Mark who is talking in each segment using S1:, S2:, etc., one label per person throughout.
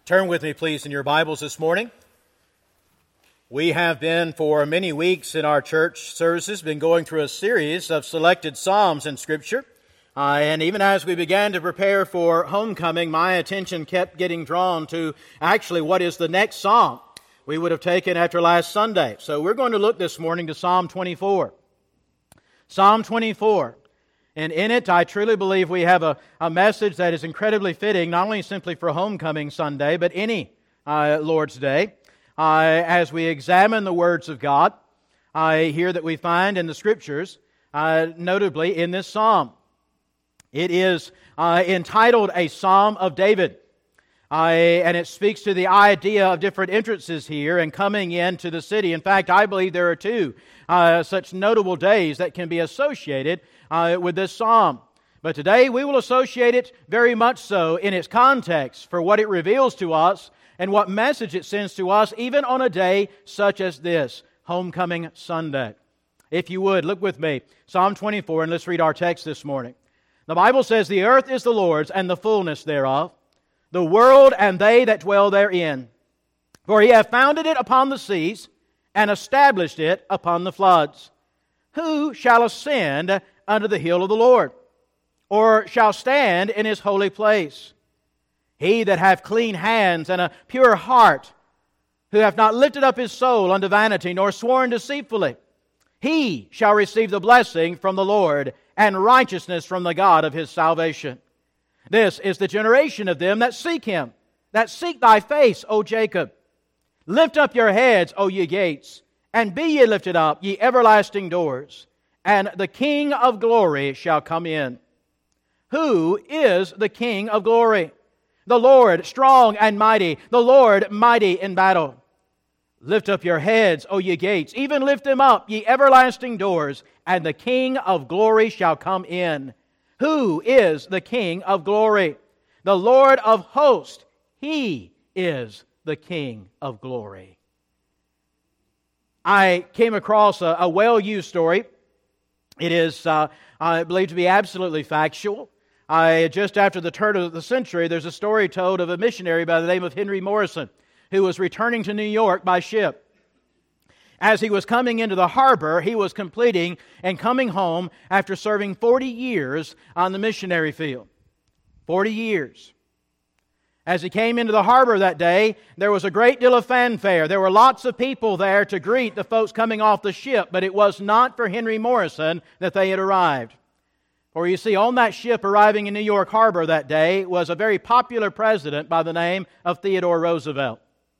S1: Turn with me, please, in your Bibles this morning. We have been, for many weeks in our church services, been going through a series of selected Psalms in Scripture. And even as we began to prepare for homecoming, my attention kept getting drawn to actually what is the next Psalm we would have taken after last Sunday. So we're going to look this morning to Psalm 24. Psalm 24. And in it, I truly believe we have a message that is incredibly fitting, not only simply for Homecoming Sunday, but any Lord's Day. As we examine the words of God here that we find in the Scriptures, notably in this Psalm. It is entitled a Psalm of David. And it speaks to the idea of different entrances here and coming into the city. In fact, I believe there are two such notable days that can be associated with this psalm. But today we will associate it very much so in its context for what it reveals to us and what message it sends to us even on a day such as this, Homecoming Sunday. If you would, look with me, Psalm 24, and let's read our text this morning. The Bible says, "The earth is the Lord's and the fullness thereof, the world and they that dwell therein. For He hath founded it upon the seas and established it upon the floods. Who shall ascend unto the hill of the Lord, or shall stand in His holy place? He that hath clean hands and a pure heart, who hath not lifted up his soul unto vanity, nor sworn deceitfully, he shall receive the blessing from the Lord, and righteousness from the God of his salvation. This is the generation of them that seek Him, that seek Thy face, O Jacob. Lift up your heads, O ye gates, and be ye lifted up, ye everlasting doors, and the King of glory shall come in." Who is the King of glory? The Lord strong and mighty, the Lord mighty in battle. Lift up your heads, O ye gates, even lift them up, ye everlasting doors, and the King of glory shall come in. Who is the King of glory? The Lord of hosts. He is the King of glory. I came across a well-used story. It is, I believe, to be absolutely factual. Just after the turn of the century, there's a story told of a missionary by the name of Henry Morrison, who was returning to New York by ship. As he was coming into the harbor, he was completing and coming home after serving 40 years on the missionary field. 40 years. As he came into the harbor that day, there was a great deal of fanfare. There were lots of people there to greet the folks coming off the ship, but it was not for Henry Morrison that they had arrived. For you see, on that ship arriving in New York Harbor that day was a very popular president by the name of Theodore Roosevelt.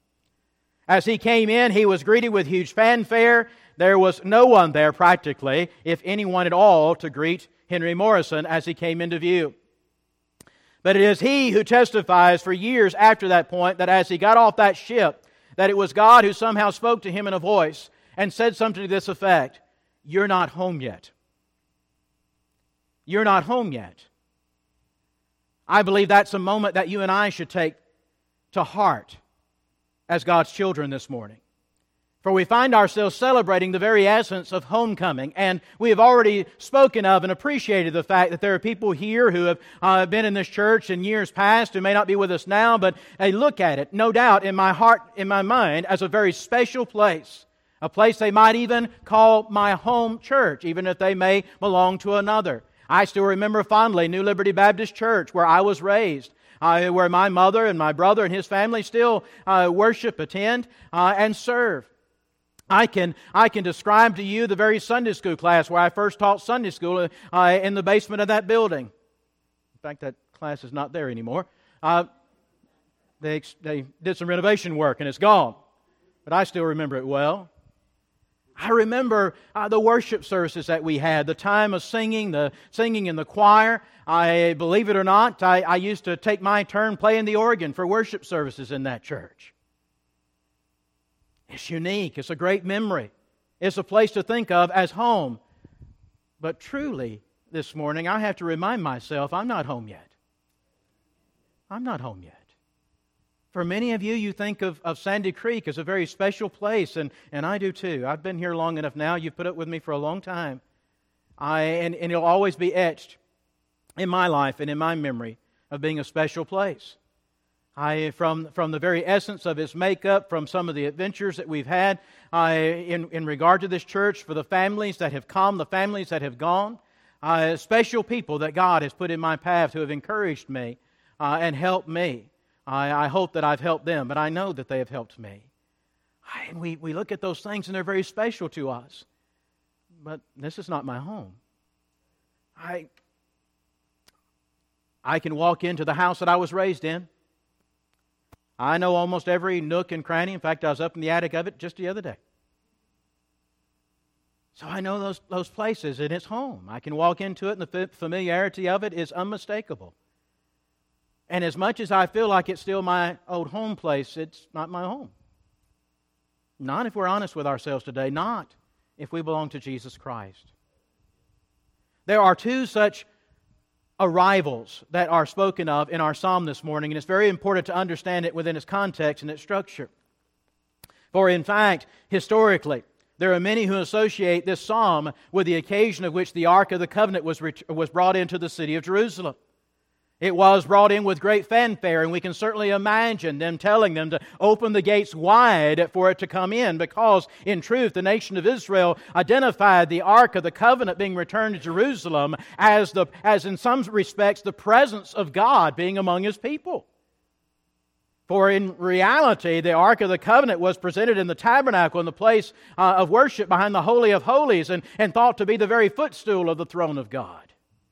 S1: As he came in, he was greeted with huge fanfare. There was no one there practically, if anyone at all, to greet Henry Morrison as he came into view. But it is he who testifies for years after that point that as he got off that ship, that it was God who somehow spoke to him in a voice and said something to this effect: "You're not home yet. You're not home yet." I believe that's a moment that you and I should take to heart as God's children this morning. For we find ourselves celebrating the very essence of homecoming, and we have already spoken of and appreciated the fact that there are people here who have been in this church in years past who may not be with us now, but they look at it, no doubt, in my heart, in my mind, as a very special place. A place they might even call my home church, even if they may belong to another. I still remember fondly New Liberty Baptist Church, where I was raised, where my mother and my brother and his family still worship, attend, and serve. I can describe to you the very Sunday school class where I first taught Sunday school in the basement of that building. In fact, that class is not there anymore. They did some renovation work and it's gone. But I still remember it well. I remember the worship services that we had, the time of singing, the singing in the choir. I believe it or not, I used to take my turn playing the organ for worship services in that church. It's unique. It's a great memory. It's a place to think of as home. But truly, this morning, I have to remind myself, I'm not home yet. I'm not home yet. For many of you, you think of Sandy Creek as a very special place, and I do too. I've been here long enough now. You've put up with me for a long time. And it'll always be etched in my life and in my memory of being a special place. From the very essence of its makeup, from some of the adventures that we've had in regard to this church, for the families that have come, the families that have gone, special people that God has put in my path who have encouraged me and helped me. I hope that I've helped them, but I know that they have helped me. And we look at those things and they're very special to us. But this is not my home. I can walk into the house that I was raised in. I know almost every nook and cranny. In fact, I was up in the attic of it just the other day. So I know those places, and it's home. I can walk into it, and the familiarity of it is unmistakable. And as much as I feel like it's still my old home place, it's not my home. Not if we're honest with ourselves today. Not if we belong to Jesus Christ. There are two such arrivals that are spoken of in our psalm this morning, and it's very important to understand it within its context and its structure. For in fact, historically, there are many who associate this psalm with the occasion of which the Ark of the Covenant was brought into the city of Jerusalem. It was brought in with great fanfare, and we can certainly imagine them telling them to open the gates wide for it to come in, because, in truth, the nation of Israel identified the Ark of the Covenant being returned to Jerusalem as in some respects, the presence of God being among His people. For in reality, the Ark of the Covenant was presented in the tabernacle, in the place of worship behind the Holy of Holies, and thought to be the very footstool of the throne of God.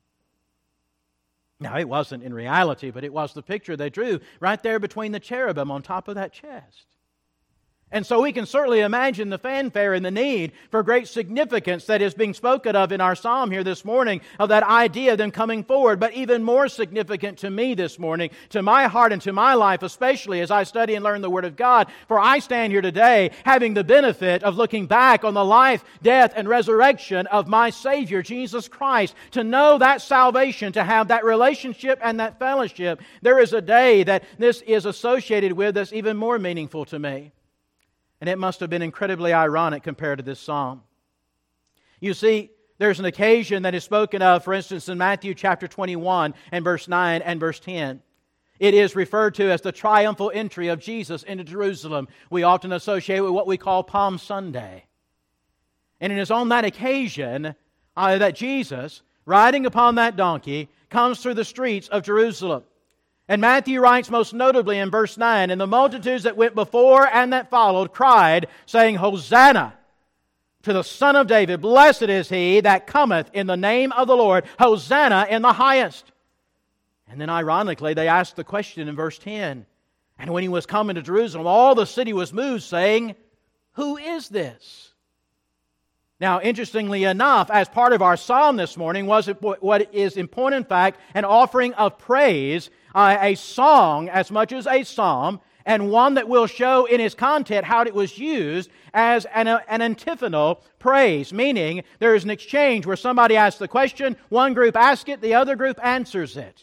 S1: Now, it wasn't in reality, but it was the picture they drew right there between the cherubim on top of that chest. And so we can certainly imagine the fanfare and the need for great significance that is being spoken of in our psalm here this morning, of that idea of them coming forward. But even more significant to me this morning, to my heart and to my life, especially as I study and learn the Word of God, for I stand here today having the benefit of looking back on the life, death, and resurrection of my Savior, Jesus Christ. To know that salvation, to have that relationship and that fellowship, there is a day that this is associated with that's even more meaningful to me. And it must have been incredibly ironic compared to this psalm. You see, there's an occasion that is spoken of, for instance, in Matthew chapter 21 and verse 9 and verse 10. It is referred to as the triumphal entry of Jesus into Jerusalem. We often associate with what we call Palm Sunday. And it is on that occasion that Jesus, riding upon that donkey, comes through the streets of Jerusalem. And Matthew writes most notably in verse 9, "And the multitudes that went before and that followed cried, saying, Hosanna to the Son of David. Blessed is He that cometh in the name of the Lord. Hosanna in the highest." And then ironically, they asked the question in verse 10. "And when He was coming to Jerusalem, all the city was moved, saying, Who is this?" Now, interestingly enough, as part of our psalm this morning, was what is in point and fact an offering of praise, a song as much as a psalm, and one that will show in its content how it was used as an antiphonal praise, meaning there is an exchange where somebody asks the question, one group asks it, the other group answers it.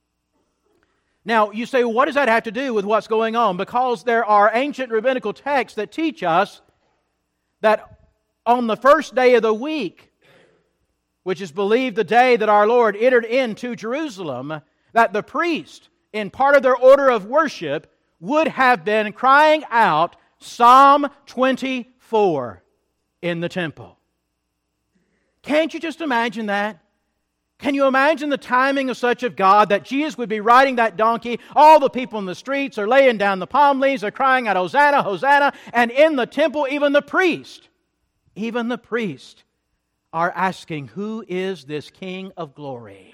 S1: Now, you say, what does that have to do with what's going on? Because there are ancient rabbinical texts that teach us that on the first day of the week, which is believed the day that our Lord entered into Jerusalem, that the priest, in part of their order of worship, would have been crying out Psalm 24 in the temple. Can't you just imagine that? Can you imagine the timing of such of God that Jesus would be riding that donkey, all the people in the streets are laying down the palm leaves, they're crying out Hosanna, Hosanna, and in the temple even the priest are asking, who is this King of glory?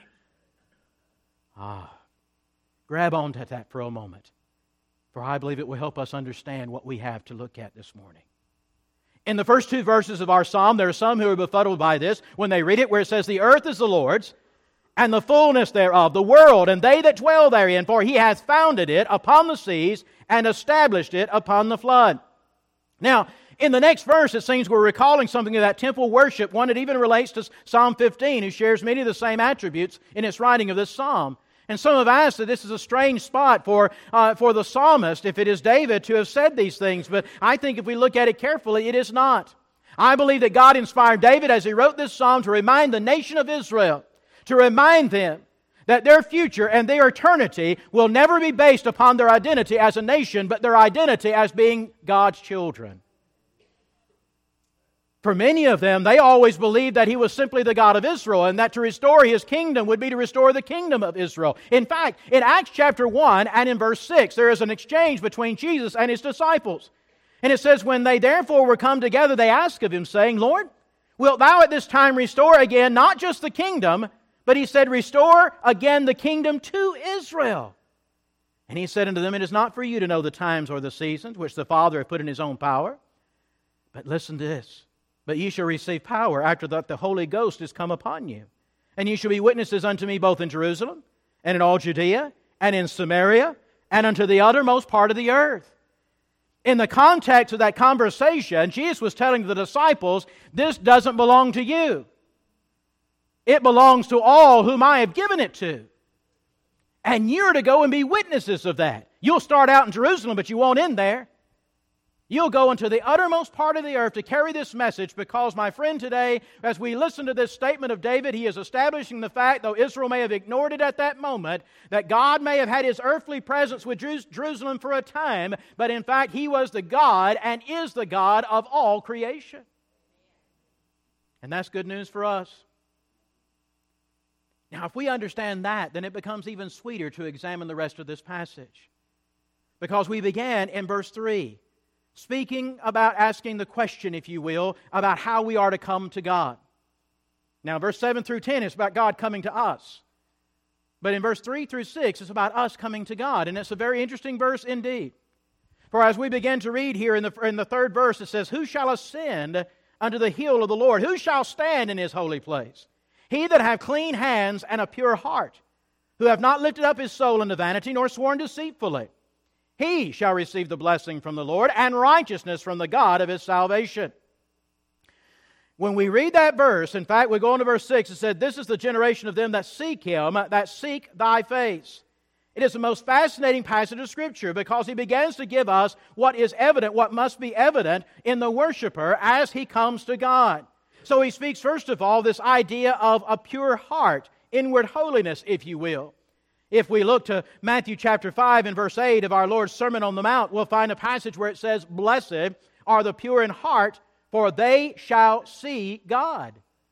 S1: Grab on to that for a moment, for I believe it will help us understand what we have to look at this morning. In the first two verses of our psalm, there are some who are befuddled by this when they read it, where it says, "The earth is the Lord's, and the fullness thereof, the world, and they that dwell therein, for He hath founded it upon the seas, and established it upon the flood." Now, in the next verse, it seems we're recalling something of that temple worship, one that even relates to Psalm 15, who shares many of the same attributes in its writing of this psalm. And some have asked that this is a strange spot for the psalmist, if it is David, to have said these things. But I think if we look at it carefully, it is not. I believe that God inspired David as he wrote this psalm to remind the nation of Israel, to remind them that their future and their eternity will never be based upon their identity as a nation, but their identity as being God's children. For many of them, they always believed that He was simply the God of Israel, and that to restore His kingdom would be to restore the kingdom of Israel. In fact, in Acts chapter 1 and in verse 6, there is an exchange between Jesus and His disciples. And it says, when they therefore were come together, they asked of Him, saying, Lord, wilt Thou at this time restore again not just the kingdom, but He said, restore again the kingdom to Israel. And He said unto them, it is not for you to know the times or the seasons, which the Father hath put in His own power. But listen to this. But ye shall receive power after that the Holy Ghost is come upon you. And ye shall be witnesses unto me both in Jerusalem, and in all Judea, and in Samaria, and unto the uttermost part of the earth. In the context of that conversation, Jesus was telling the disciples, this doesn't belong to you. It belongs to all whom I have given it to. And you're to go and be witnesses of that. You'll start out in Jerusalem, but you won't end there. You'll go into the uttermost part of the earth to carry this message, because, my friend, today, as we listen to this statement of David, he is establishing the fact, though Israel may have ignored it at that moment, that God may have had His earthly presence with Jerusalem for a time, but in fact He was the God and is the God of all creation. And that's good news for us. Now, if we understand that, then it becomes even sweeter to examine the rest of this passage. Because we began in verse 3. Speaking about asking the question, if you will, about how we are to come to God. Now, verse 7 through 10 is about God coming to us. But in verse 3 through 6, it's about us coming to God. And it's a very interesting verse indeed. For as we begin to read here in the third verse, it says, who shall ascend unto the hill of the Lord? Who shall stand in His holy place? He that hath clean hands and a pure heart, who hath not lifted up his soul unto vanity, nor sworn deceitfully. He shall receive the blessing from the Lord and righteousness from the God of his salvation. When we read that verse, in fact, we go on to verse 6, it said, this is the generation of them that seek Him, that seek Thy face. It is the most fascinating passage of Scripture, because He begins to give us what is evident, what must be evident in the worshiper as he comes to God. So He speaks, first of all, this idea of a pure heart, inward holiness, if you will. If we look to Matthew chapter 5 and verse 8 of our Lord's Sermon on the Mount, we'll find a passage where it says, blessed are the pure in heart, for they shall see God.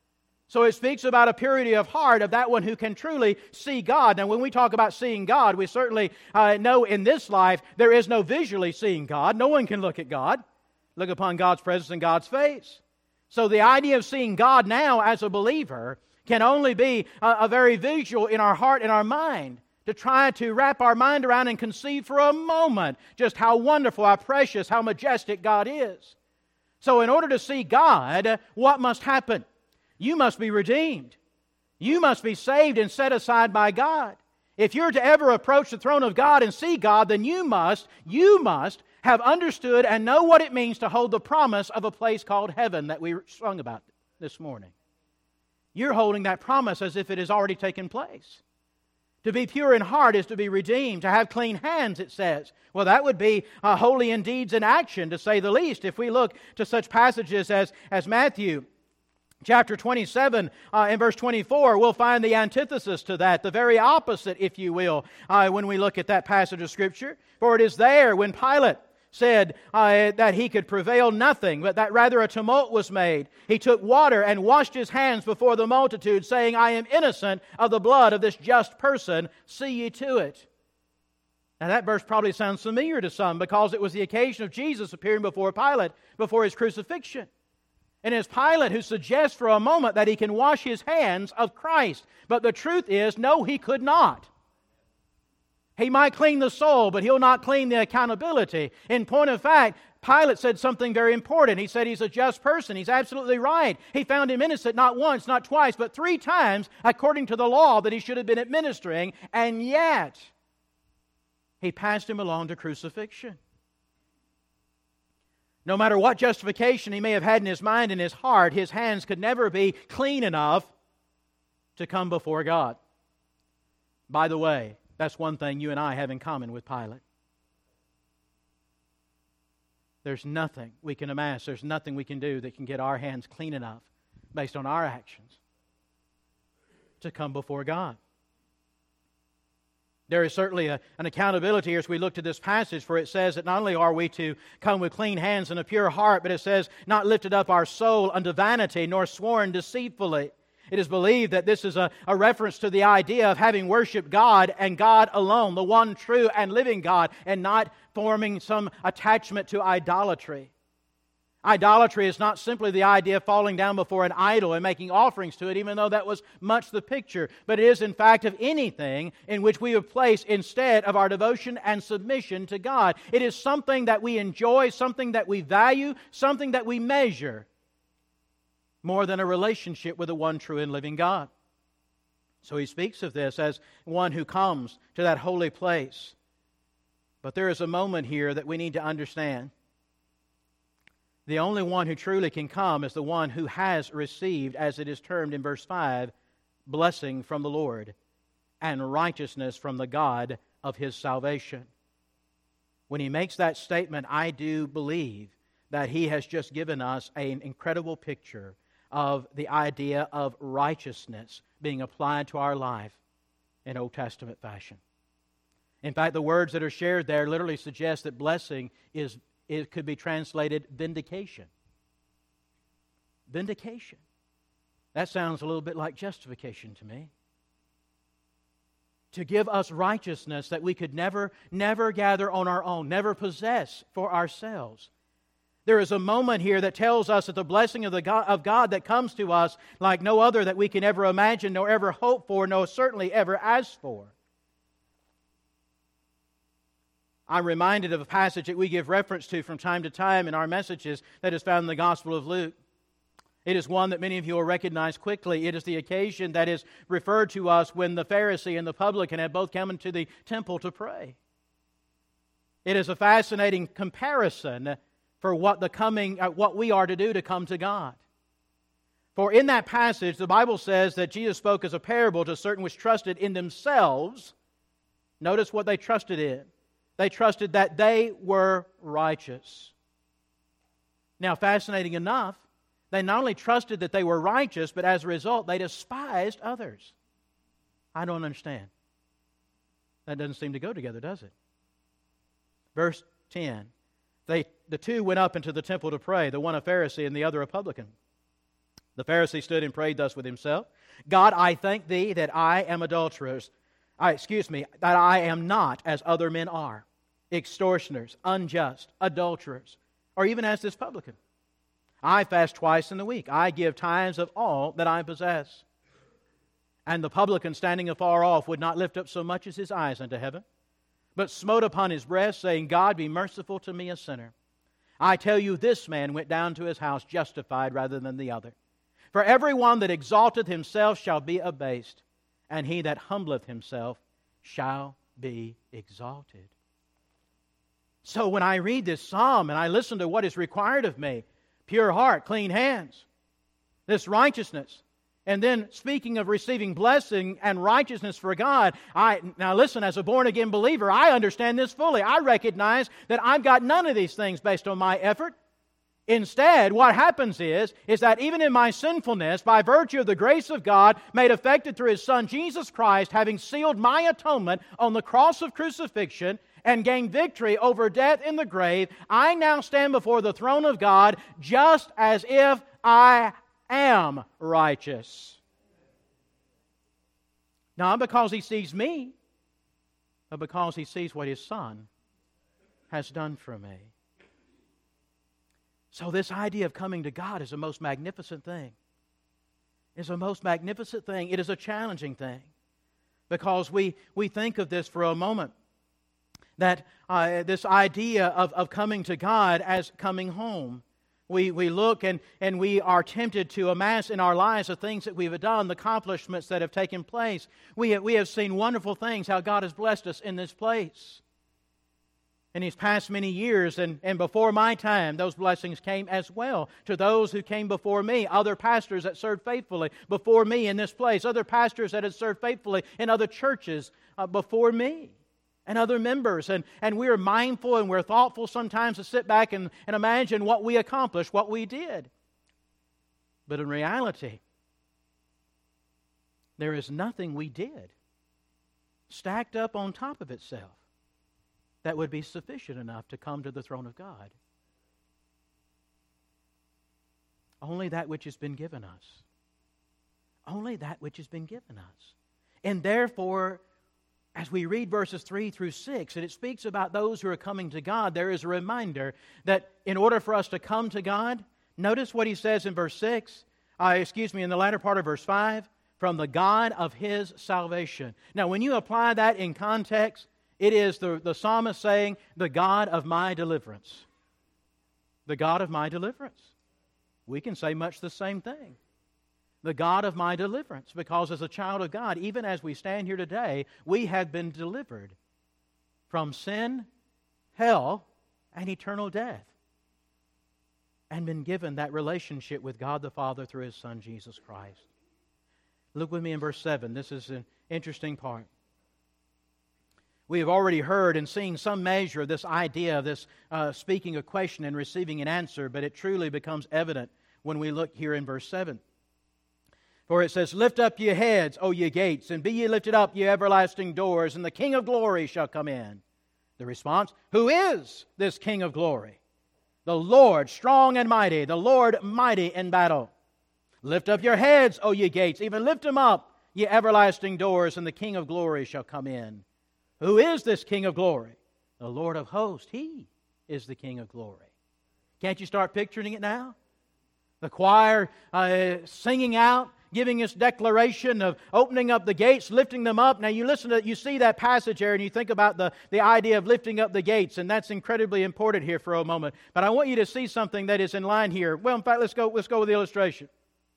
S1: So it speaks about a purity of heart of that one who can truly see God. Now, when we talk about seeing God, we certainly know in this life there is no visually seeing God. No one can look at God, look upon God's presence and God's face. So the idea of seeing God now as a believer can only be a very visual in our heart and our mind, to try to wrap our mind around and conceive for a moment just how wonderful, how precious, how majestic God is. So in order to see God, what must happen? You must be redeemed. You must be saved and set aside by God. If you're to ever approach the throne of God and see God, then you must have understood and know what it means to hold the promise of a place called heaven that we sung about this morning. You're holding that promise as if it has already taken place. To be pure in heart is to be redeemed. To have clean hands, it says. Well, that would be holy in deeds and action, to say the least. If we look to such passages as Matthew chapter 27 and verse 24, we'll find the antithesis to that, the very opposite, if you will, when we look at that passage of Scripture. For it is there when Pilate said that he could prevail nothing, but that rather a tumult was made. He took water and washed his hands before the multitude, saying, I am innocent of the blood of this just person. See ye to it. Now that verse probably sounds familiar to some, because it was the occasion of Jesus appearing before Pilate before His crucifixion. And it's Pilate who suggests for a moment that he can wash his hands of Christ. But the truth is, no, he could not. He might clean the soul, but he'll not clean the accountability. In point of fact, Pilate said something very important. He said he's a just person. He's absolutely right. He found him innocent not once, not twice, but 3 times according to the law that he should have been administering, and yet he passed him along to crucifixion. No matter what justification he may have had in his mind and his heart, his hands could never be clean enough to come before God. By the way, that's one thing you and I have in common with Pilate. There's nothing we can amass, there's nothing we can do that can get our hands clean enough based on our actions to come before God. There is certainly an accountability here as we look to this passage, for it says that not only are we to come with clean hands and a pure heart, but it says, not lifted up our soul unto vanity, nor sworn deceitfully. It is believed that this is a reference to the idea of having worshiped God and God alone, the one true and living God, and not forming some attachment to idolatry. Idolatry is not simply the idea of falling down before an idol and making offerings to it, even though that was much the picture. But it is, in fact, of anything in which we would place instead of our devotion and submission to God. It is something that we enjoy, something that we value, something that we measure, more than a relationship with the one true and living God. So he speaks of this as one who comes to that holy place. But there is a moment here that we need to understand. The only one who truly can come is the one who has received, as it is termed in verse 5, blessing from the Lord and righteousness from the God of his salvation. When he makes that statement, I do believe that he has just given us an incredible picture of the idea of righteousness being applied to our life in Old Testament fashion. In fact, the words that are shared there literally suggest that blessing it could be translated vindication. Vindication. That sounds a little bit like justification to me. To give us righteousness that we could never gather on our own, never possess for ourselves. There is a moment here that tells us that the blessing of God that comes to us like no other that we can ever imagine, nor ever hope for, nor certainly ever ask for. I'm reminded of a passage that we give reference to from time to time in our messages that is found in the Gospel of Luke. It is one that many of you will recognize quickly. It is the occasion that is referred to us when the Pharisee and the publican had both come into the temple to pray. It is a fascinating comparison for what we are to do to come to God. For in that passage, the Bible says that Jesus spoke as a parable to certain which trusted in themselves. Notice what they trusted in. They trusted that they were righteous. Now, fascinating enough, they not only trusted that they were righteous, but as a result, they despised others. I don't understand. That doesn't seem to go together, does it? Verse 10. The two went up into the temple to pray, the one a Pharisee and the other a publican. The Pharisee stood and prayed thus with himself, God, I thank thee that I am that I am not as other men are, extortioners, unjust, adulterers, or even as this publican. I fast twice in the week. I give tithes of all that I possess. And the publican, standing afar off, would not lift up so much as his eyes unto heaven, but smote upon his breast, saying, God, be merciful to me, a sinner. I tell you, this man went down to his house justified rather than the other. For every one that exalteth himself shall be abased, and he that humbleth himself shall be exalted. So when I read this psalm and I listen to what is required of me, pure heart, clean hands, this righteousness, and then speaking of receiving blessing and righteousness for God, now listen, as a born-again believer, I understand this fully. I recognize that I've got none of these things based on my effort. Instead, what happens is that even in my sinfulness, by virtue of the grace of God made effective through His Son Jesus Christ, having sealed my atonement on the cross of crucifixion and gained victory over death in the grave, I now stand before the throne of God just as if I am righteous. Not because He sees me, but because He sees what His Son has done for me. So this idea of coming to God is a most magnificent thing. It's a most magnificent thing. It is a challenging thing. Because we think of this for a moment. That this idea of coming to God as coming home. We look and we are tempted to amass in our lives the things that we've done, the accomplishments that have taken place. We have seen wonderful things, how God has blessed us in this place. In these past many years, and before my time, those blessings came as well to those who came before me, other pastors that served faithfully before me in this place, other pastors that had served faithfully in other churches before me, and other members. And we are mindful and we're thoughtful sometimes to sit back and imagine what we accomplished, what we did. But in reality, there is nothing we did stacked up on top of itself that would be sufficient enough to come to the throne of God. Only that which has been given us. Only that which has been given us. And therefore, as we read verses 3 through 6, and it speaks about those who are coming to God, there is a reminder that in order for us to come to God, notice what he says in verse 6, in the latter part of verse 5, from the God of his salvation. Now, when you apply that in context, it is the psalmist saying, the God of my deliverance. The God of my deliverance. We can say much the same thing. The God of my deliverance, because as a child of God, even as we stand here today, we have been delivered from sin, hell, and eternal death, and been given that relationship with God the Father through His Son, Jesus Christ. Look with me in verse 7. This is an interesting part. We have already heard and seen some measure of this idea of this speaking a question and receiving an answer, but it truly becomes evident when we look here in verse 7. For it says, lift up ye heads, O ye gates, and be ye lifted up, ye everlasting doors, and the King of glory shall come in. The response, who is this King of glory? The Lord strong and mighty, the Lord mighty in battle. Lift up your heads, O ye gates, even lift them up, ye everlasting doors, and the King of glory shall come in. Who is this King of glory? The Lord of hosts. He is the King of glory. Can't you start picturing it now? The choir singing out, giving us declaration of opening up the gates, lifting them up. Now you listen to it, you see that passage there, and you think about the idea of lifting up the gates, and that's incredibly important here for a moment. But I want you to see something that is in line here. Well, in fact, let's go with the illustration.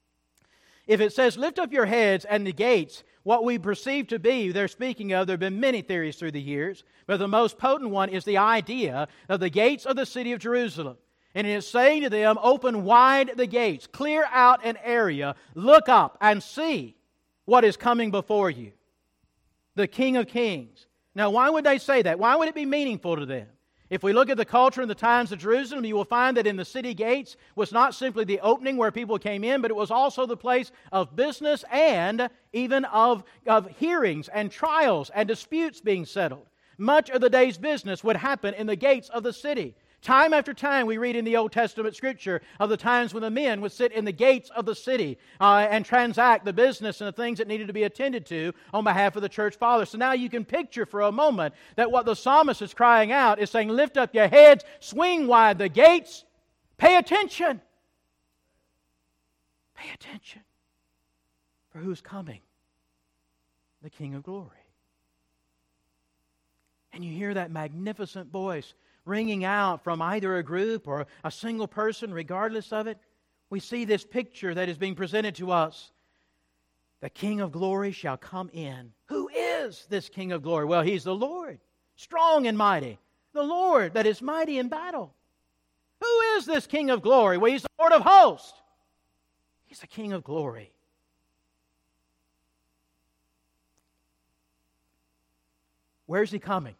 S1: If it says, lift up your heads and the gates, what we perceive to be, they're speaking of, there have been many theories through the years, but the most potent one is the idea of the gates of the city of Jerusalem. And it is saying to them, open wide the gates, clear out an area, look up and see what is coming before you. The King of Kings. Now, why would they say that? Why would it be meaningful to them? If we look at the culture and the times of Jerusalem, you will find that in the city gates was not simply the opening where people came in, but it was also the place of business and even of hearings and trials and disputes being settled. Much of the day's business would happen in the gates of the city. Time after time we read in the Old Testament Scripture of the times when the men would sit in the gates of the city and transact the business and the things that needed to be attended to on behalf of the church fathers. So now you can picture for a moment that what the psalmist is crying out is saying, lift up your heads, swing wide the gates, pay attention. Pay attention. For who's coming? The King of glory. And you hear that magnificent voice ringing out from either a group or a single person, regardless of it. We see this picture that is being presented to us. The King of glory shall come in. Who is this King of glory? Well, He's the Lord, strong and mighty. The Lord that is mighty in battle. Who is this King of glory? Well, He's the Lord of hosts. He's the King of glory. Where's He coming?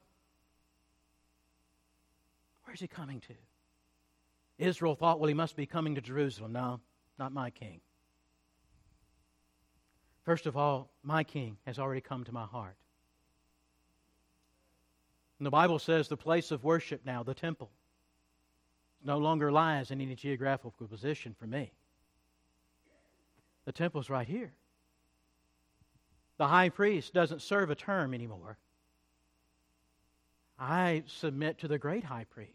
S1: Where's He coming to? Israel thought, well, He must be coming to Jerusalem. No, not my King. First of all, my King has already come to my heart. And the Bible says the place of worship now, the temple, no longer lies in any geographical position for me. The temple's right here. The high priest doesn't serve a term anymore. I submit to the great high priest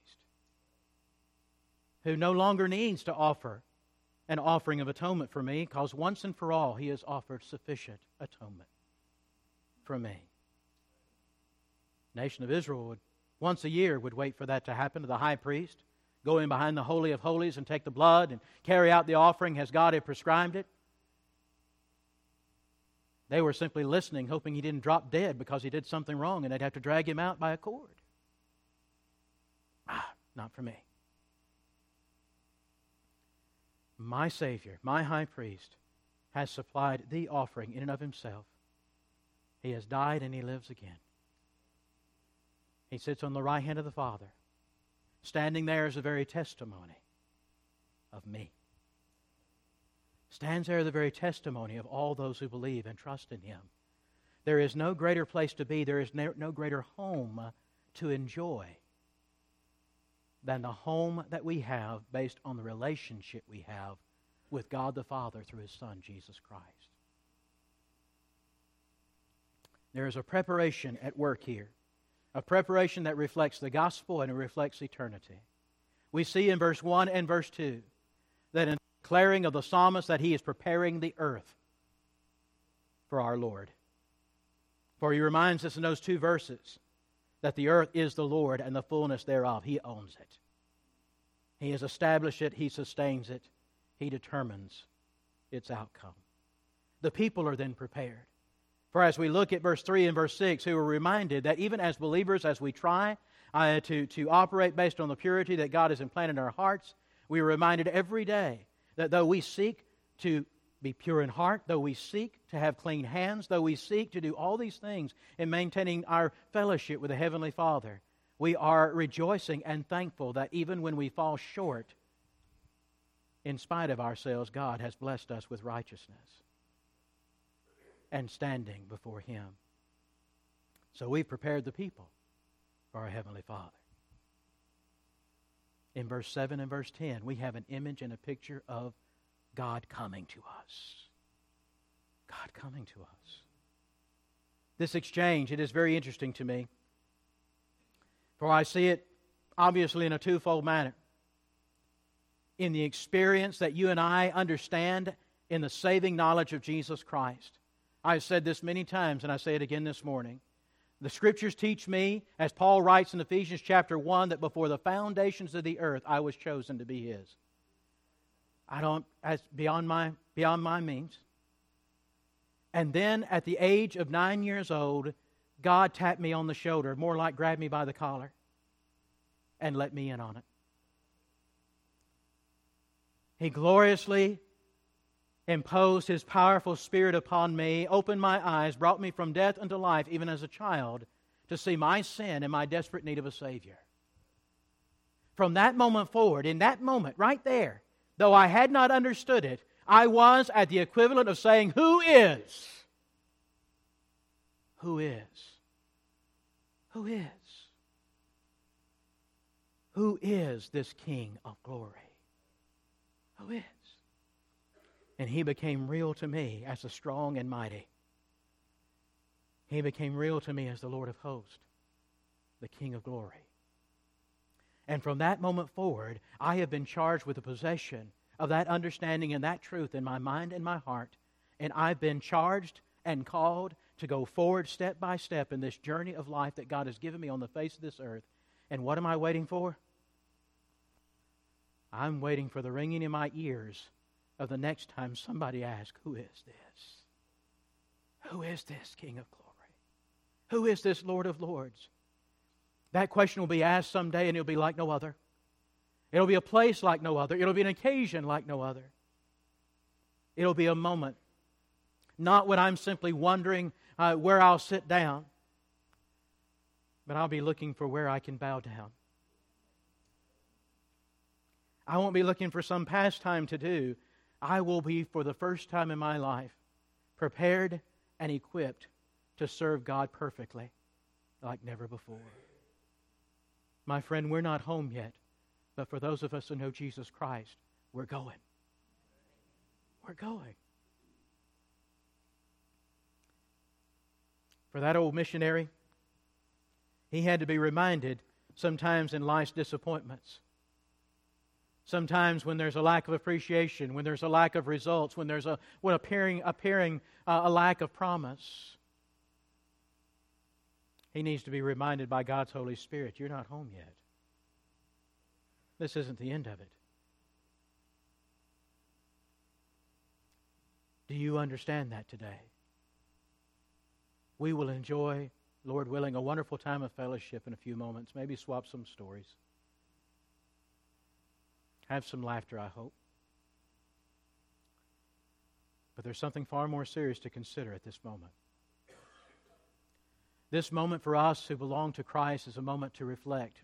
S1: who no longer needs to offer an offering of atonement for me because once and for all He has offered sufficient atonement for me. The nation of Israel would once a year would wait for that to happen to the high priest, go in behind the Holy of Holies and take the blood and carry out the offering as God had prescribed it. They were simply listening, hoping he didn't drop dead because he did something wrong and they'd have to drag him out by a cord. Not for me. My Savior, my high priest, has supplied the offering in and of Himself. He has died and He lives again. He sits on the right hand of the Father, standing there as a very testimony of me. Stands there the very testimony of all those who believe and trust in Him. There is no greater place to be, there is no greater home to enjoy than the home that we have based on the relationship we have with God the Father through His Son, Jesus Christ. There is a preparation at work here, a preparation that reflects the gospel and it reflects eternity. We see in verse 1 and verse 2 that in the declaring of the psalmist that he is preparing the earth for our Lord. For he reminds us in those two verses that the earth is the Lord and the fullness thereof. He owns it. He has established it. He sustains it. He determines its outcome. The people are then prepared. For as we look at verse 3 and verse 6, we are reminded that even as believers, as we try to operate based on the purity that God has implanted in our hearts, we are reminded every day that though we seek to be pure in heart, though we seek to have clean hands, though we seek to do all these things in maintaining our fellowship with the Heavenly Father, we are rejoicing and thankful that even when we fall short, in spite of ourselves, God has blessed us with righteousness and standing before Him. So we've prepared the people for our Heavenly Father. In verse 7 and verse 10, we have an image and a picture of God coming to us. God coming to us. This exchange, it is very interesting to me. For I see it obviously in a twofold manner. In the experience that you and I understand in the saving knowledge of Jesus Christ. I've said this many times and I say it again this morning. The Scriptures teach me, as Paul writes in Ephesians chapter 1, that before the foundations of the earth I was chosen to be His. As beyond my means. And then at the age of 9 years old, God tapped me on the shoulder, more like grabbed me by the collar, and let me in on it. He gloriously imposed His powerful Spirit upon me, opened my eyes, brought me from death unto life, even as a child, to see my sin and my desperate need of a Savior. From that moment forward, in that moment, right there, though I had not understood it, I was at the equivalent of saying, Who is? Who is? Who is? Who is this King of glory? Who is? And He became real to me as the strong and mighty. He became real to me as the Lord of hosts, the King of glory. And from that moment forward, I have been charged with the possession of that understanding and that truth in my mind and my heart. And I've been charged and called to go forward step by step in this journey of life that God has given me on the face of this earth. And what am I waiting for? I'm waiting for the ringing in my ears of the next time somebody asks, Who is this? Who is this King of glory? Who is this Lord of lords? That question will be asked someday and it'll be like no other. It'll be a place like no other. It'll be an occasion like no other. It'll be a moment. Not when I'm simply wondering where I'll sit down, but I'll be looking for where I can bow down. I won't be looking for some pastime to do. I will be, for the first time in my life, prepared and equipped to serve God perfectly like never before. My friend, we're not home yet, but for those of us who know Jesus Christ, we're going. We're going. For that old missionary, he had to be reminded sometimes in life's disappointments. Sometimes when there's a lack of appreciation, when there's a lack of results, when appearing a lack of promise, he needs to be reminded by God's Holy Spirit, you're not home yet. This isn't the end of it. Do you understand that today? We will enjoy, Lord willing, a wonderful time of fellowship in a few moments. Maybe swap some stories. Have some laughter, I hope. But there's something far more serious to consider at this moment. This moment for us who belong to Christ is a moment to reflect,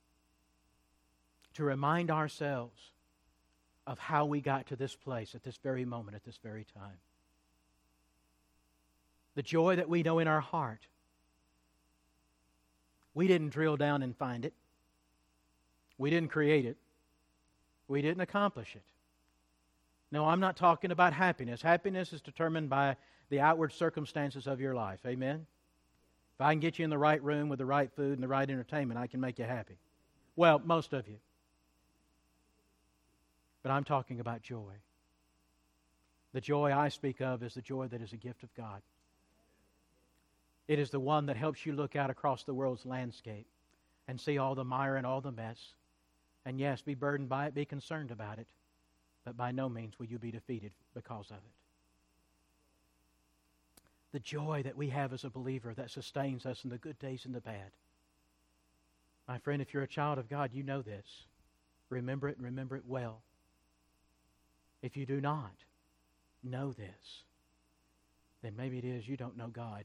S1: to remind ourselves of how we got to this place at this very moment, at this very time. The joy that we know in our heart. We didn't drill down and find it. We didn't create it. We didn't accomplish it. No, I'm not talking about happiness. Happiness is determined by the outward circumstances of your life. Amen? If I can get you in the right room with the right food and the right entertainment, I can make you happy. Well, most of you. But I'm talking about joy. The joy I speak of is the joy that is a gift of God. It is the one that helps you look out across the world's landscape and see all the mire and all the mess. And yes, be burdened by it, be concerned about it, but by no means will you be defeated because of it. The joy that we have as a believer that sustains us in the good days and the bad. My friend, if you're a child of God, you know this. Remember it and remember it well. If you do not know this, then maybe it is you don't know God.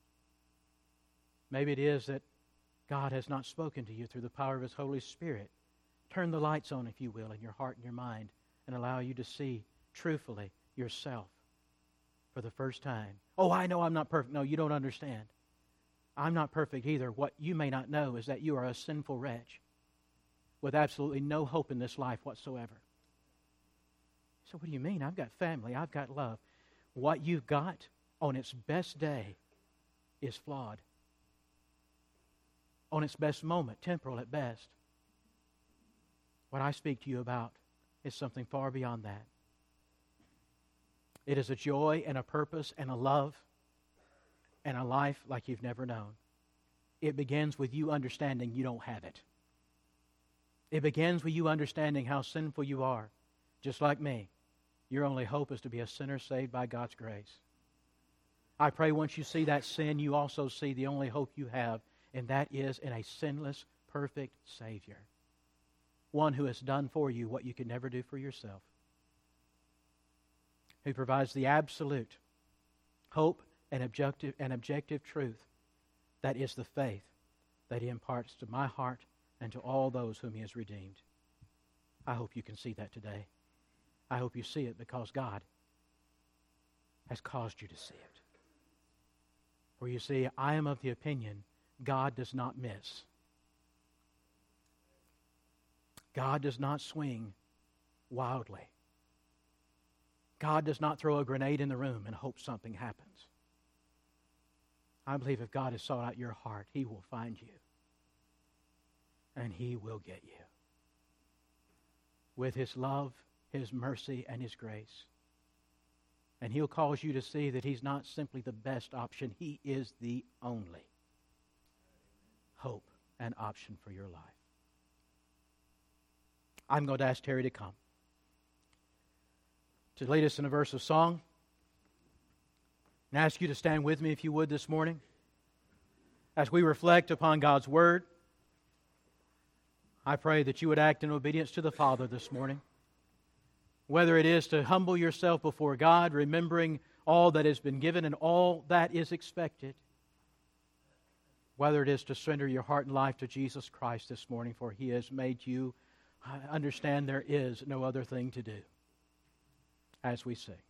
S1: Maybe it is that God has not spoken to you through the power of His Holy Spirit. Turn the lights on, if you will, in your heart and your mind and allow you to see truthfully yourself for the first time. Oh, I know I'm not perfect. No, you don't understand. I'm not perfect either. What you may not know is that you are a sinful wretch with absolutely no hope in this life whatsoever. So what do you mean? I've got family. I've got love. What you've got on its best day is flawed. On its best moment, temporal at best. What I speak to you about is something far beyond that. It is a joy and a purpose and a love and a life like you've never known. It begins with you understanding you don't have it. It begins with you understanding how sinful you are. Just like me, your only hope is to be a sinner saved by God's grace. I pray once you see that sin, you also see the only hope you have, and that is in a sinless, perfect Savior. One who has done for you what you could never do for yourself. Who provides the absolute hope and objective truth that is the faith that He imparts to my heart and to all those whom He has redeemed. I hope you can see that today. I hope you see it because God has caused you to see it. For you see, I am of the opinion God does not miss. God does not swing wildly. God does not throw a grenade in the room and hope something happens. I believe if God has sought out your heart, He will find you. And He will get you. With His love, His mercy, and His grace. And He'll cause you to see that He's not simply the best option. He is the only hope and option for your life. I'm going to ask Terry to come to lead us in a verse of song. And ask you to stand with me, if you would, this morning as we reflect upon God's Word. I pray that you would act in obedience to the Father this morning. Whether it is to humble yourself before God, remembering all that has been given and all that is expected. Whether it is to surrender your heart and life to Jesus Christ this morning, for He has made you understand there is no other thing to do as we sing.